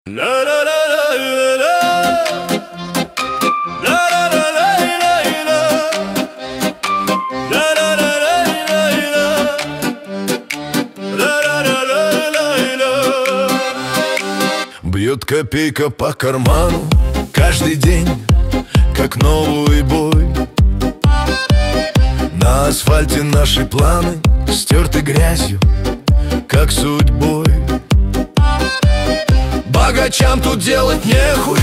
Бьет копейка по карману каждый день, как новый бой. На асфальте наши планы стерты грязью, как судьбой. Богачам тут делать нехуй,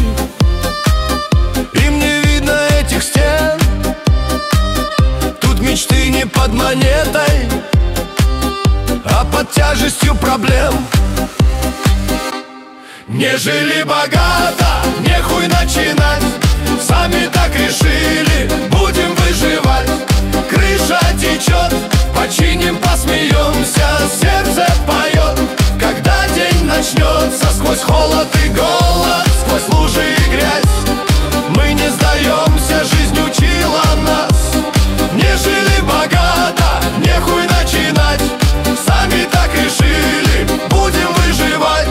им не видно этих стен. Тут мечты не под монетой, а под тяжестью проблем. Не жили богато, нехуй начинать, сами так решили, будем выживать. Крыша течет, починим, посмеемся, сердце поет. Когда день начнется, сквозь холод и голод, сквозь лужи и грязь, мы не сдаемся, жизнь учила нас. Не жили богато, нехуй начинать, сами так решили, будем выживать.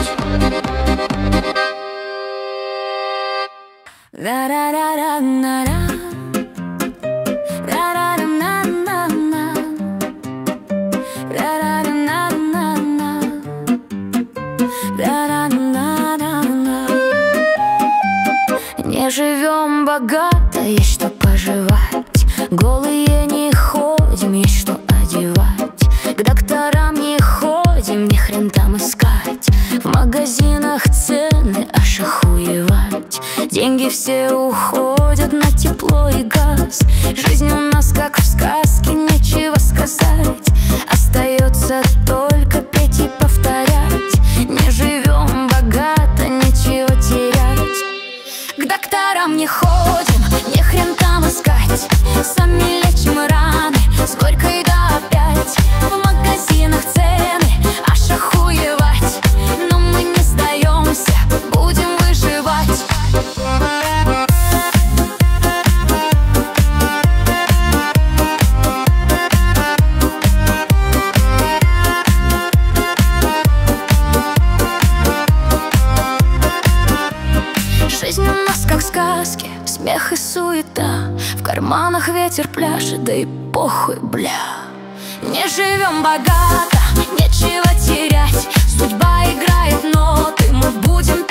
Не живем богато, есть что пожевать, голые не ходим, есть что одевать. К докторам не ходим, ни хрен там искать, в магазинах цены аж охуевать. Деньги все уходят на тепло и газ, жизнь у нас как в сказке, нечего сказать. Остается только петь и повторять. Не живем богато, нечего терять. К докторам не ходим, ни хрен там искать, сами лечим раны с горькой да опять. В магазинах цены аж охуевать, но мы не сдаемся, будем выживать. Жизнь у нас как в сказке, смех и суета, в карманах ветер пляшет, да и похуй, бля. Не живем богато, нечего терять, судьба играет ноты, мы будем